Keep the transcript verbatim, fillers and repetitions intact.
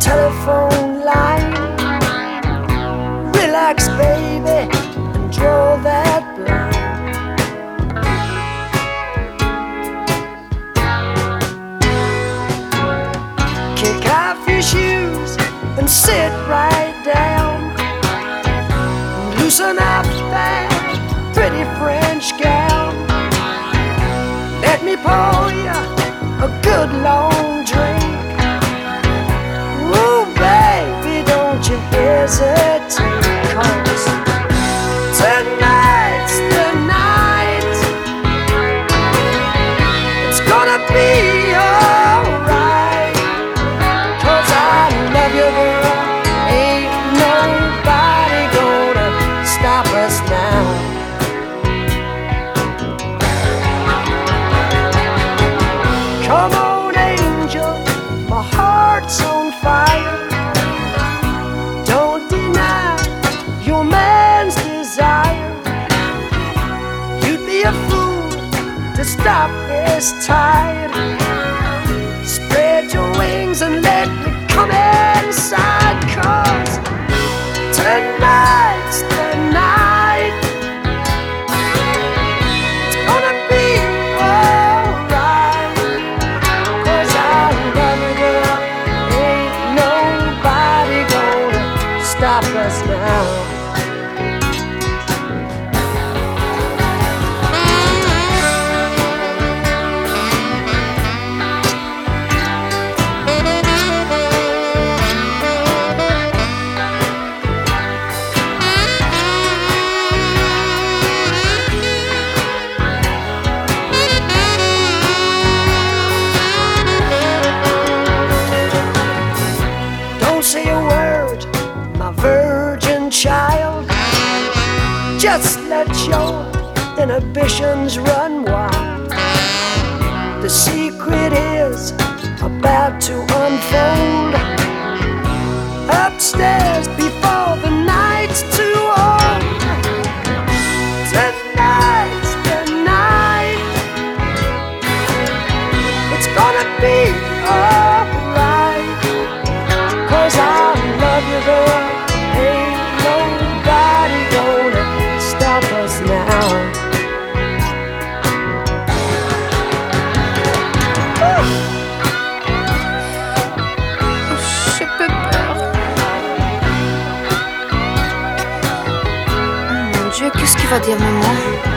telephone line. Relax, baby, and draw that blind. Kick off your shoes and sit right down. Loosen up that pretty French gown. Let me pour you a good long drink. Ooh, baby, don't you hesitate, 'cause tonight's the night. It's gonna be alright, 'cause I love you, girl. Ain't nobody gonna stop us now. Come on, angel, my heart's on fire. Don't deny your man's desire. You'd be a fool to stop this tide. Spread your wings and let me come inside, 'cause tonight's the night. It's gonna be alright, 'cause I love you, girl. Ain't nobody gonna stop us now. Don't say a word, my virgin child. Just let your inhibitions run wild. The secret is about to unfold. Upstairs before the night's too old. Tonight's the night. It's gonna be alright, 'cause I love you, girl. Ain't nobody gonna stop us now. J'ai peu peur. Oh mon Dieu, qu'est-ce qu'il va dire maman?